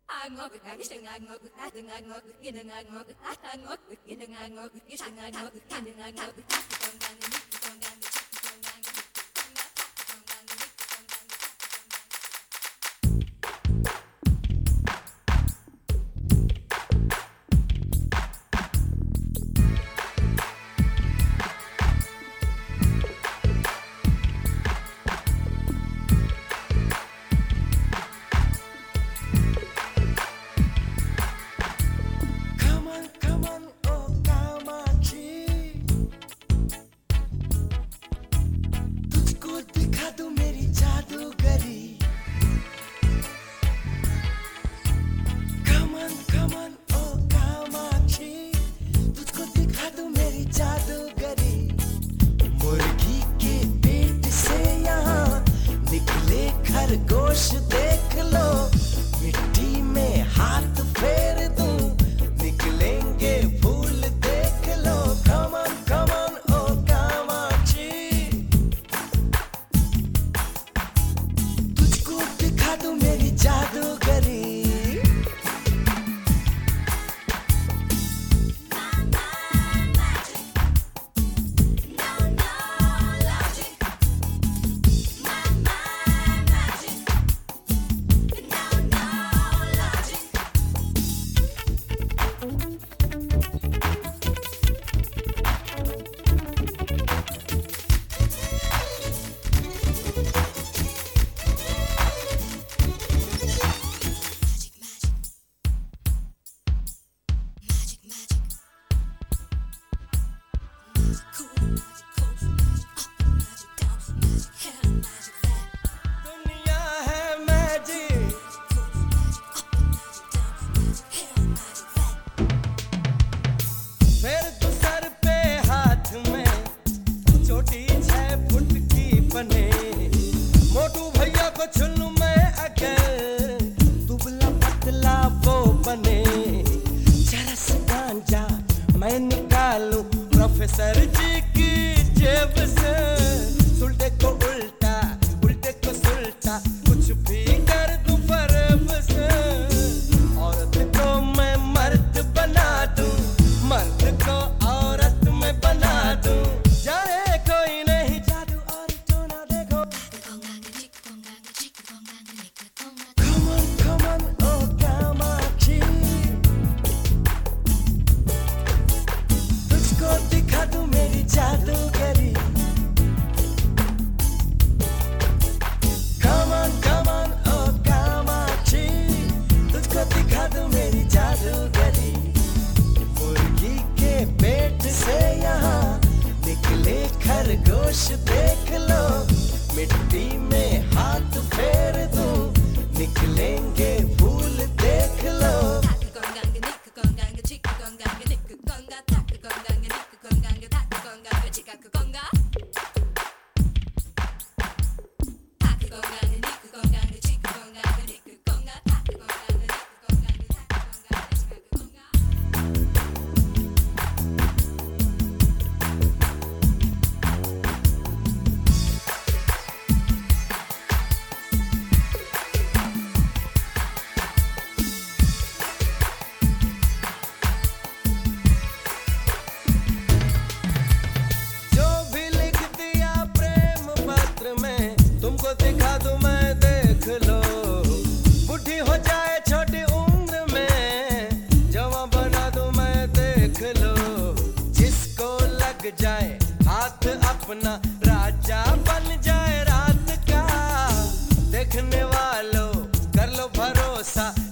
खरगोश देख लो, मिट्टी में हाथ फेर दूं, निकलेंगे फूल देख लो। Come on, come on, oh Kamakshi, तुझको दिखा दूं मेरी जादूगरी। मोटू भैया को चुनूं मैं अगर, दुबला पतला वो बने। जरा सा गांजा मैं निकालूं प्रोफेसर जी की जेब से। सुलटे को उल्टा, उल्टे को सुलटा, कुछ भी कर दूं फरेब से। औरत को मैं मर्द बना दूं, मर्द को औरत में बना दूं। जाने कोई नहीं जादू और टोना देखो। Come on, come on, oh Kamakshi, तुझको दिखा दूं मेरी जादूगरी। Come on, come on, oh Kamakshi, तुझको दिखा दूं मेरी जादूगरी। मुर्गी के पेट से यहाँ निकले खरगोश देख लो, मिट्टी में हाथ फेर दूं, निकलेंगे फूल देख लो। तुमको दिखा दूं मैं देख लो, बुढ़ी हो जाए छोटी उम्र में, जवां बना दूं मैं देख लो। जिसको लग जाए हाथ अपना, राजा बन जाए रात का। देखने वालों कर लो भरोसा,